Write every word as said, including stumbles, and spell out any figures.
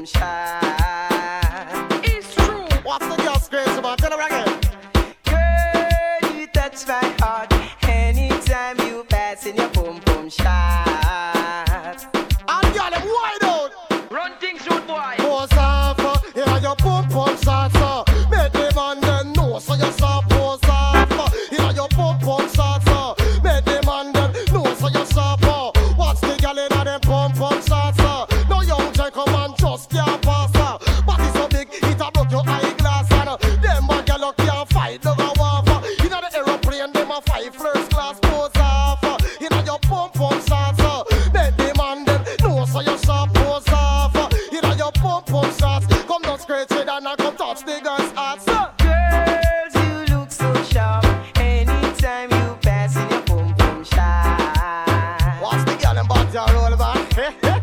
shine. It's true. What's the girl's crazy man? Tell her again. Girl, you touch my heart anytime you pass in your boom boom shot. And girl, them wide out. Run things, rude boy. Pose off, uh, yeah, your pump pump shots, uh. Make the man then know, so you stop pose off, uh, yeah, your pump pump shots, uh. Make the man then know, so you stop, uh. Watch the girl inna them pump pump shots, uh. No young gentleman just can't pass, uh. Body so big, it a broke your eyeglass, and uh, them bad girl can't fight, no go off, uh. Inna the aeroplane, them a fight first class, pose off, uh. Inna your pump pump shots, uh. Make the man then know, so you stop pose off, uh. Inna your pump pump shots. Come down scratch it and I come touch the girl's heart, sir. Girls, you look so sharp anytime you pass in your boom boom shot. Watch the girl and body roll back.